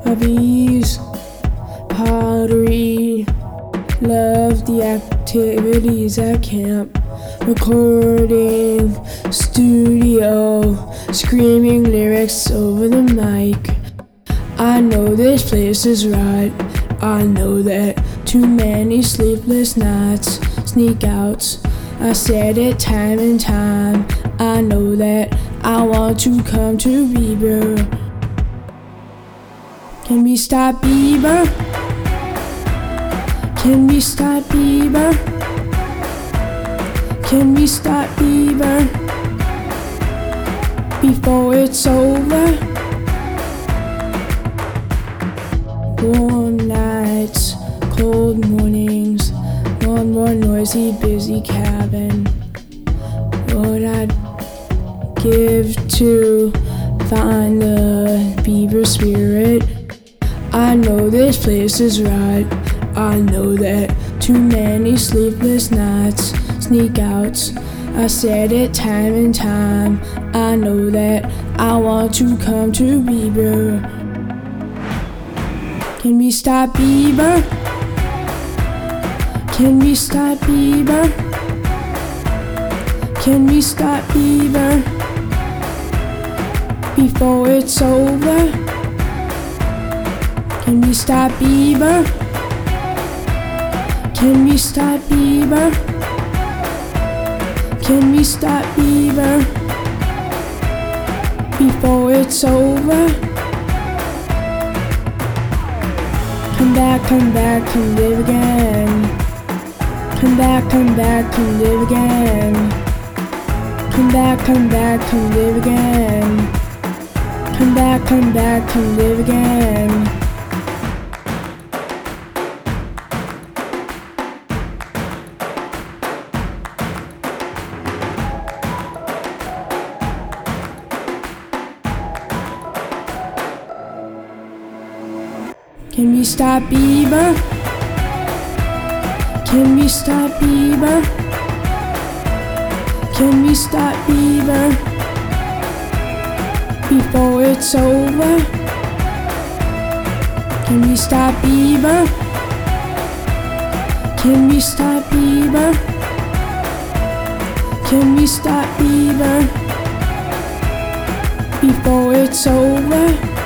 hobbies, pottery, love the activities at camp, recording, studio, screaming lyrics over the mic. I know this place is right. I know that too many sleepless nights, sneak outs. I said it time and time. I know that I want to come to Bieber. Can we stop Bieber? Can we stop Bieber? Can we stop Bieber before it's over? Warm nights, cold mornings, one more noisy, busy cabin. What I'd give to find the Bieber spirit. I know this place is right. I know that too many sleepless nights, sneak outs. I said it time and time. I know that I want to come to Bieber. Can we stop Bieber? Can we stop Bieber? Can we stop Bieber before it's over? Can we stop Bieber? Can we stop Bieber? Can we stop Bieber before it's over? Come back, come back, come live again. Come back, come back, come live again. Come back, come back, come live again. Come back, come back, come live again. Can we stop Bieber? Can we stop Bieber? Can we stop Bieber before it's over? Can we stop Bieber? Can we stop Bieber? Can we stop Bieber before it's over?